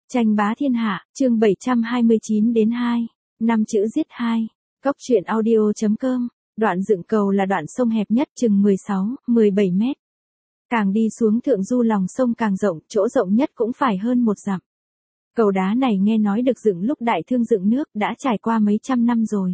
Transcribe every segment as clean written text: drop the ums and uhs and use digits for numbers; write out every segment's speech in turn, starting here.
Tranh bá thiên hạ, chương 729 đến 2. 5 chữ giết 2. Cốc truyện audio.com. Đoạn dựng cầu là đoạn sông hẹp nhất chừng 16-17 mét. Càng đi xuống thượng du lòng sông càng rộng, chỗ rộng nhất cũng phải hơn 1 dặm. Cầu đá này nghe nói được dựng lúc Đại Thương dựng nước, đã trải qua mấy trăm năm rồi.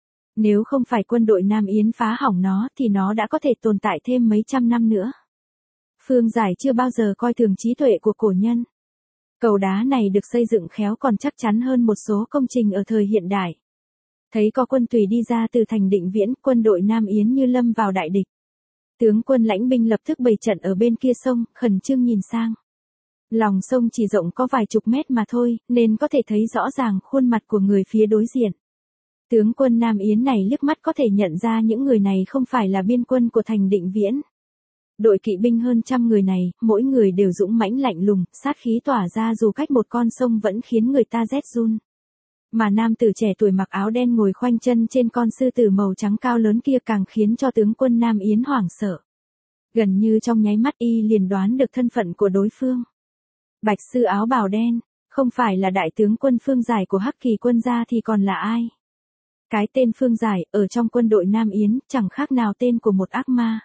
Nếu không phải quân đội Nam Yến phá hỏng nó thì nó đã có thể tồn tại thêm mấy trăm năm nữa. Phương Giải chưa bao giờ coi thường trí tuệ của cổ nhân. Cầu đá này được xây dựng khéo còn chắc chắn hơn một số công trình ở thời hiện đại. Thấy có quân tùy đi ra từ thành Định Viễn, quân đội Nam Yến như lâm vào đại địch. Tướng quân lãnh binh lập tức bày trận ở bên kia sông, khẩn trương nhìn sang. Lòng sông chỉ rộng có vài chục mét mà thôi, nên có thể thấy rõ ràng khuôn mặt của người phía đối diện. Tướng quân Nam Yến này liếc mắt có thể nhận ra những người này không phải là biên quân của thành Định Viễn. Đội kỵ binh hơn 100 người này, mỗi người đều dũng mãnh lạnh lùng, sát khí tỏa ra dù cách một con sông vẫn khiến người ta rét run. Mà nam tử trẻ tuổi mặc áo đen ngồi khoanh chân trên con sư tử màu trắng cao lớn kia càng khiến cho tướng quân Nam Yến hoảng sợ. Gần như trong nháy mắt y liền đoán được thân phận của đối phương. Bạch sư áo bào đen, không phải là đại tướng quân Phương Giải của Hắc Kỳ quân gia thì còn là ai? Cái tên Phương Giải, ở trong quân đội Nam Yến, chẳng khác nào tên của một ác ma.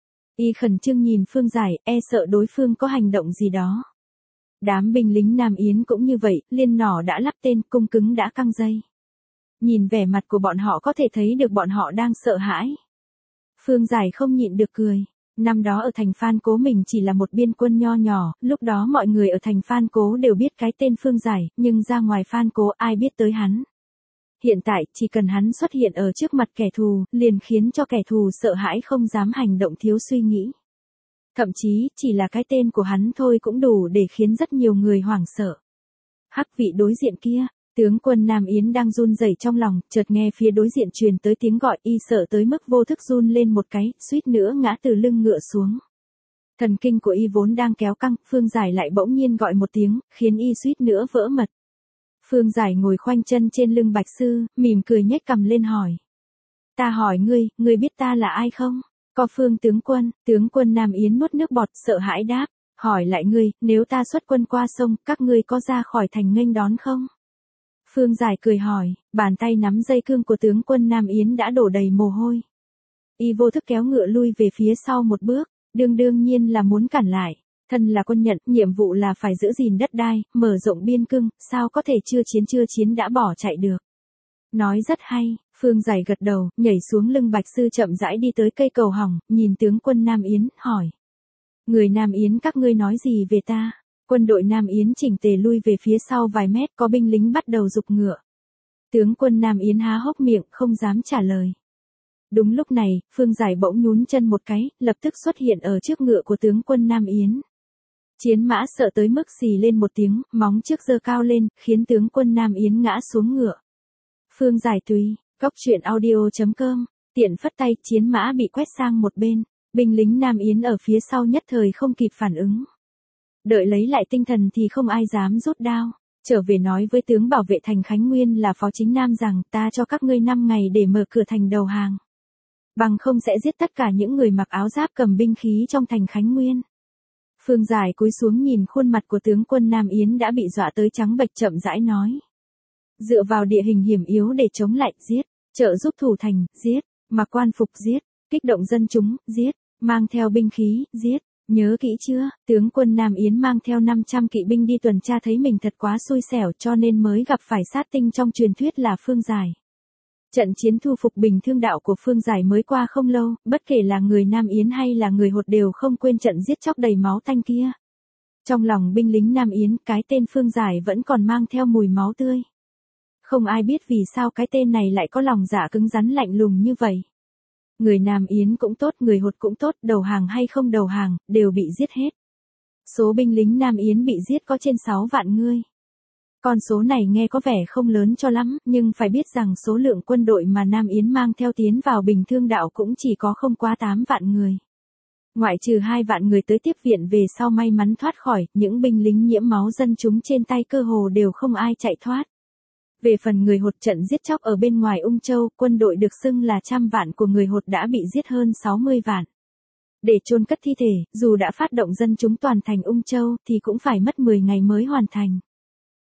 Y khẩn trương nhìn Phương Giải, e sợ đối phương có hành động gì đó. Đám binh lính Nam Yến cũng như vậy, liên nỏ đã lắp tên, cung cứng đã căng dây. Nhìn vẻ mặt của bọn họ có thể thấy được bọn họ đang sợ hãi. Phương Giải không nhịn được cười. Năm đó ở thành Phan Cố mình chỉ là một biên quân nho nhỏ, lúc đó mọi người ở thành Phan Cố đều biết cái tên Phương Giải, nhưng ra ngoài Phan Cố ai biết tới hắn. Hiện tại, chỉ cần hắn xuất hiện ở trước mặt kẻ thù, liền khiến cho kẻ thù sợ hãi không dám hành động thiếu suy nghĩ. Thậm chí, chỉ là cái tên của hắn thôi cũng đủ để khiến rất nhiều người hoảng sợ. Hắc vị đối diện kia, tướng quân Nam Yến đang run rẩy trong lòng, chợt nghe phía đối diện truyền tới tiếng gọi, y sợ tới mức vô thức run lên một cái, suýt nữa ngã từ lưng ngựa xuống. Thần kinh của y vốn đang kéo căng, Phương Giải lại bỗng nhiên gọi một tiếng, khiến y suýt nữa vỡ mật. Phương Giải ngồi khoanh chân trên lưng Bạch sư, mỉm cười nhếch cằm lên hỏi. Ta hỏi ngươi biết ta là ai không? Có Phương tướng quân Nam Yến nuốt nước bọt sợ hãi đáp, hỏi lại ngươi, nếu ta xuất quân qua sông, các ngươi có ra khỏi thành nghênh đón không? Phương Giải cười hỏi, bàn tay nắm dây cương của tướng quân Nam Yến đã đổ đầy mồ hôi. Y vô thức kéo ngựa lui về phía sau một bước, đương nhiên là muốn cản lại. Thân là quân nhận, nhiệm vụ là phải giữ gìn đất đai, mở rộng biên cương, sao có thể chưa chiến đã bỏ chạy được. Nói rất hay, Phương Giải gật đầu, nhảy xuống lưng Bạch sư chậm rãi đi tới cây cầu hỏng, nhìn tướng quân Nam Yến, hỏi. Người Nam Yến các ngươi nói gì về ta? Quân đội Nam Yến chỉnh tề lui về phía sau vài mét, có binh lính bắt đầu giục ngựa. Tướng quân Nam Yến há hốc miệng, không dám trả lời. Đúng lúc này, Phương Giải bỗng nhún chân một cái, lập tức xuất hiện ở trước ngựa của tướng quân Nam Yến. Chiến mã sợ tới mức xì lên một tiếng, móng trước giơ cao lên, khiến tướng quân Nam Yến ngã xuống ngựa. Phương Giải tùy, cốc truyện audio.com, tiện phất tay, chiến mã bị quét sang một bên, binh lính Nam Yến ở phía sau nhất thời không kịp phản ứng. Đợi lấy lại tinh thần thì không ai dám rút đao, trở về nói với tướng bảo vệ thành Khánh Nguyên là Phó Chính Nam rằng ta cho các ngươi 5 ngày để mở cửa thành đầu hàng. Bằng không sẽ giết tất cả những người mặc áo giáp cầm binh khí trong thành Khánh Nguyên. Phương Giải cúi xuống nhìn khuôn mặt của tướng quân Nam Yến đã bị dọa tới trắng bệch chậm rãi nói. Dựa vào địa hình hiểm yếu để chống lại, giết, trợ giúp thủ thành, giết, mặc quan phục, giết, kích động dân chúng, giết, mang theo binh khí, giết. Nhớ kỹ chưa, tướng quân Nam Yến mang theo 500 kỵ binh đi tuần tra thấy mình thật quá xui xẻo cho nên mới gặp phải sát tinh trong truyền thuyết là Phương Giải. Trận chiến thu phục Bình Thương Đạo của Phương Giải mới qua không lâu, bất kể là người Nam Yến hay là người Hột đều không quên trận giết chóc đầy máu tanh kia. Trong lòng binh lính Nam Yến, cái tên Phương Giải vẫn còn mang theo mùi máu tươi. Không ai biết vì sao cái tên này lại có lòng dạ cứng rắn lạnh lùng như vậy. Người Nam Yến cũng tốt, người Hột cũng tốt, đầu hàng hay không đầu hàng, đều bị giết hết. Số binh lính Nam Yến bị giết có trên 6 vạn người. Con số này nghe có vẻ không lớn cho lắm, nhưng phải biết rằng số lượng quân đội mà Nam Yến mang theo tiến vào Bình Thương Đạo cũng chỉ có không quá 8 vạn người. Ngoại trừ 2 vạn người tới tiếp viện về sau may mắn thoát khỏi, những binh lính nhiễm máu dân chúng trên tay cơ hồ đều không ai chạy thoát. Về phần người Hột, trận giết chóc ở bên ngoài Ung Châu, quân đội được xưng là 100 vạn của người Hột đã bị giết hơn 60 vạn. Để chôn cất thi thể, dù đã phát động dân chúng toàn thành Ung Châu thì cũng phải mất 10 ngày mới hoàn thành.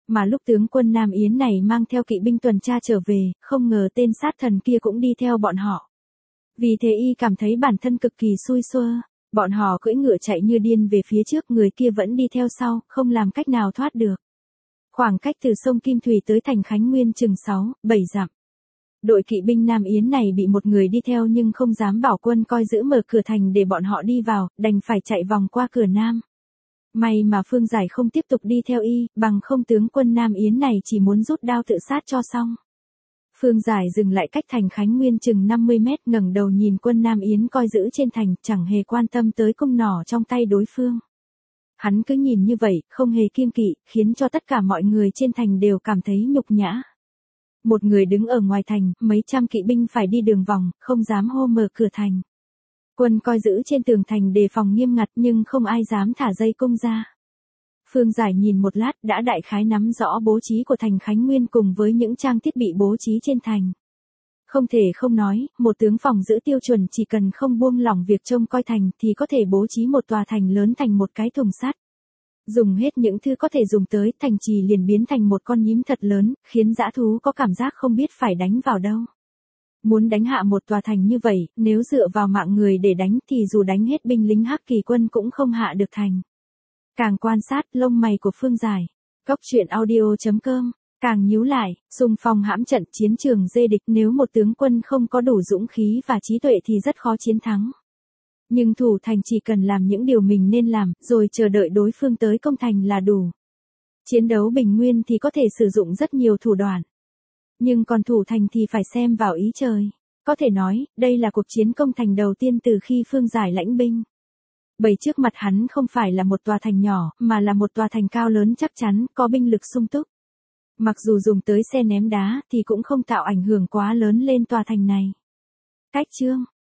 Mà lúc tướng quân Nam Yến này mang theo kỵ binh tuần tra trở về, không ngờ tên sát thần kia cũng đi theo bọn họ. Vì thế y cảm thấy bản thân cực kỳ xui xơ, bọn họ cưỡi ngựa chạy như điên về phía trước, người kia vẫn đi theo sau, không làm cách nào thoát được. Khoảng cách từ sông Kim Thủy tới thành Khánh Nguyên chừng 6-7 dặm. Đội kỵ binh Nam Yến này bị một người đi theo nhưng không dám bảo quân coi giữ mở cửa thành để bọn họ đi vào, đành phải chạy vòng qua cửa Nam. May mà Phương Giải không tiếp tục đi theo y, bằng không tướng quân Nam Yến này chỉ muốn rút đao tự sát cho xong. Phương Giải dừng lại cách thành Khánh Nguyên chừng 50 mét, ngẩng đầu nhìn quân Nam Yến coi giữ trên thành, chẳng hề quan tâm tới cung nỏ trong tay đối phương. Hắn cứ nhìn như vậy, không hề kiêng kỵ, khiến cho tất cả mọi người trên thành đều cảm thấy nhục nhã. Một người đứng ở ngoài thành, mấy trăm kỵ binh phải đi đường vòng, không dám hô mở cửa thành. Quân coi giữ trên tường thành đề phòng nghiêm ngặt nhưng không ai dám thả dây cung ra. Phương Giải nhìn một lát đã đại khái nắm rõ bố trí của thành Khánh Nguyên cùng với những trang thiết bị bố trí trên thành. Không thể không nói, một tướng phòng giữ tiêu chuẩn chỉ cần không buông lỏng việc trông coi thành thì có thể bố trí một tòa thành lớn thành một cái thùng sắt. Dùng hết những thứ có thể dùng tới, thành trì liền biến thành một con nhím thật lớn, khiến dã thú có cảm giác không biết phải đánh vào đâu. Muốn đánh hạ một tòa thành như vậy, nếu dựa vào mạng người để đánh thì dù đánh hết binh lính Hắc Kỳ quân cũng không hạ được thành. Càng quan sát, lông mày của Phương Giải, Cốc.audio.com, càng nhíu lại, xung phong hãm trận chiến trường dê địch, nếu một tướng quân không có đủ dũng khí và trí tuệ thì rất khó chiến thắng. Nhưng thủ thành chỉ cần làm những điều mình nên làm, rồi chờ đợi đối phương tới công thành là đủ. Chiến đấu bình nguyên thì có thể sử dụng rất nhiều thủ đoạn. Nhưng còn thủ thành thì phải xem vào ý trời. Có thể nói, đây là cuộc chiến công thành đầu tiên từ khi Phương Giải lãnh binh. Bởi trước mặt hắn không phải là một tòa thành nhỏ, mà là một tòa thành cao lớn chắc chắn, có binh lực sung túc. Mặc dù dùng tới xe ném đá thì cũng không tạo ảnh hưởng quá lớn lên tòa thành này. Cách chương